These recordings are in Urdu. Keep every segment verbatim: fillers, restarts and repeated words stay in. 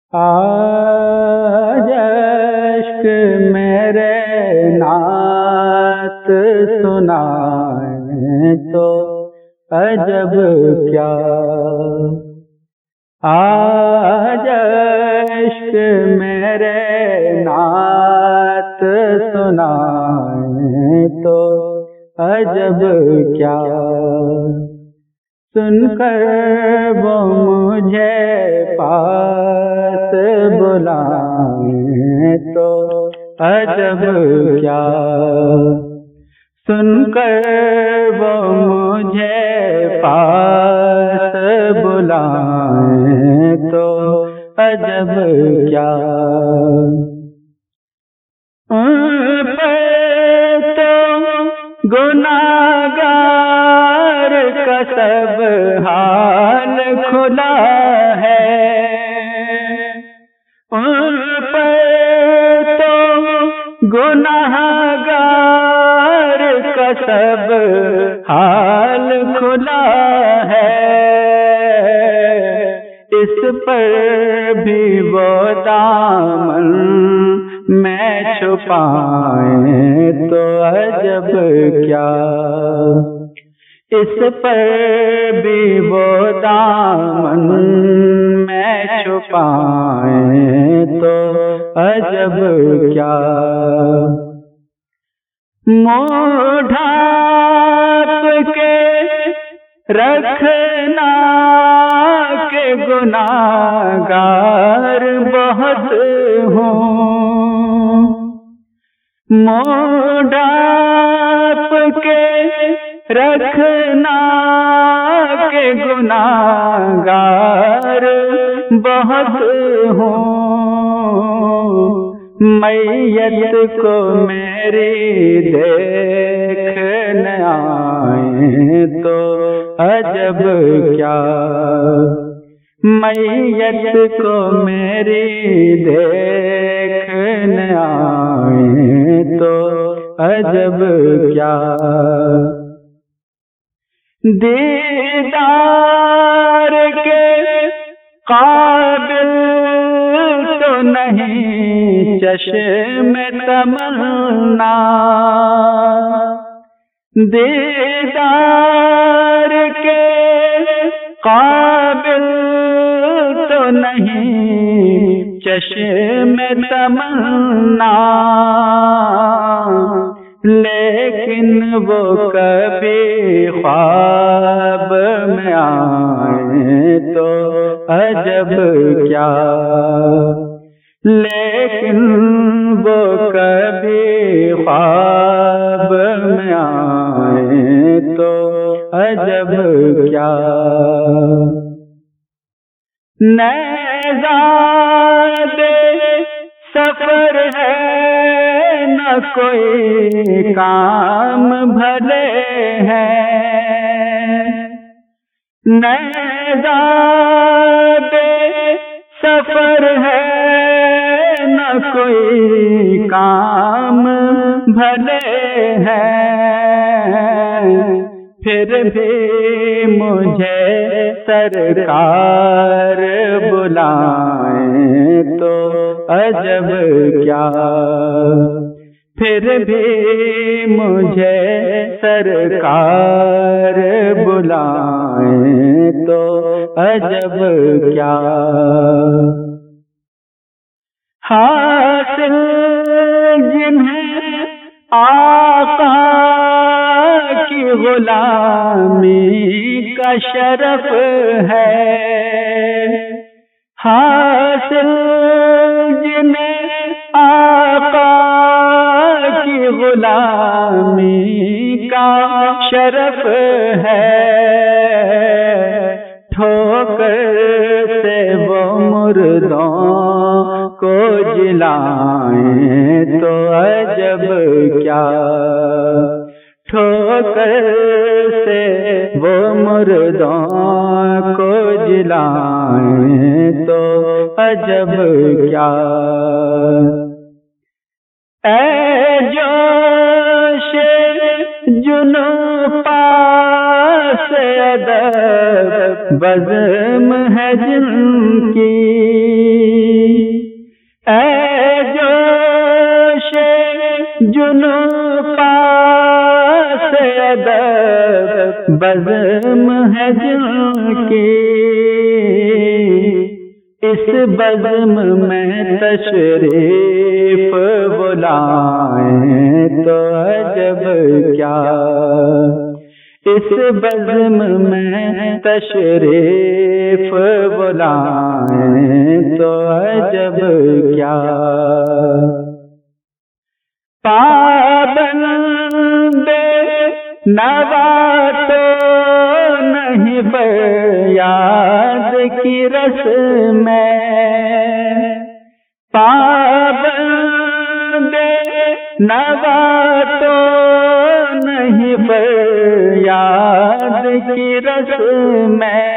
آج اشک میرے نعت سنائیں تو عجب کیا، آج اشک میرے نعت سنائیں تو عجب کیا، سن کر وہ مجھے پاس بلائیں تو عجب کیا، سن کر وہ مجھے پاس بلائیں تو عجب کیا، ان پر تو گناہگار کا سب حال کھلا ہے، ان پر تو گناہگار کا سب حال کھلا ہے، اس پر بھی وہ دامن میں چھپائیں تو عجب کیا، اس پر بھی وہ دامن میں چھپائیں تو عجب کیا، منہ ڈھانپ کے رکھنا کہ گناہگار بہت ہوں، منہ ڈھانپ کے رکھنا کہ گناہگار بہت ہوں، میت کو میری دیکھنے آئیں تو عجب کیا، میت کو میری دیکھنے آئیں تو عجب کیا، دیدار کے قابل تو نہیں چشم تمنا، دیدار کے قابل تو نہیں چشم تمنا، لیکن وہ کبھی خواب میں آئیں تو عجب کیا، لیکن وہ کبھی خواب میں آئیں تو عجب کیا، نیزاد سفر ہے نہ کوئی کام بھلے ہیں، نیزاد سفر ہے نہ کوئی کام بھلے ہیں، پھر بھی مجھے سرکار بلائیں تو عجب کیا، پھر بھی مجھے سرکار بلائیں تو عجب کیا، حاصل جنہیں آقا کی غلامی کا شرف ہے، حاصل جنہیں آقا کی غلامی کا شرف ہے، ٹھوکر سے وہ مردوں کو جلائیں تو عجب کیا، ٹھوکر سے وہ مردوں کو جلائیں تو عجب کیا، اے جوش جنوں پاس ادب بزم ہے جن کی، اس بزم میں تشریف بلائیں تو عجب کیا، اس بزم میں تشریف بلائیں تو عجب کیا، پابند نوا تو نہیں فریاد کی رس میں، پابند نوا تو نہیں فریاد کی رس میں،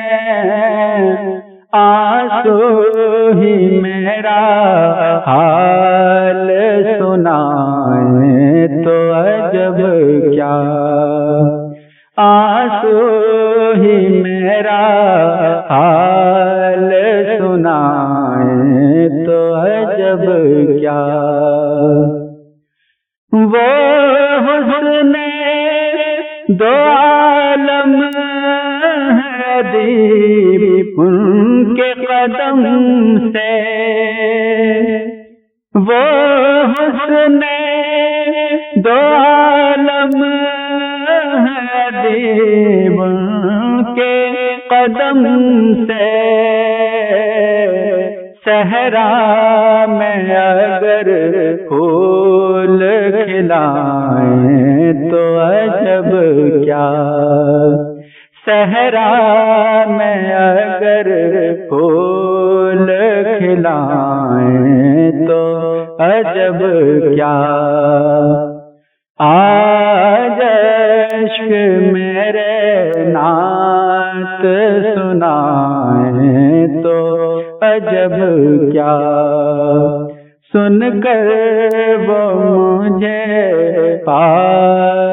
آنسو ہی میرا حال سنائیں تو عجب کیا، آنسو ہی میرا حال سنائیں تو عجب کیا، وہ حسن دو عالم ادیب ان کے قدم سے، وہ حسن دو عالم ادیب ان کے قدم سے، صحرا میں اگر پھول کھلائیں تو عجب کیا، صحرا میں اگر پھول کھلائیں تو عجب کیا، آج عشق میرے نعت سنائیں تو عجب کیا، سن کر وہ مجھے پا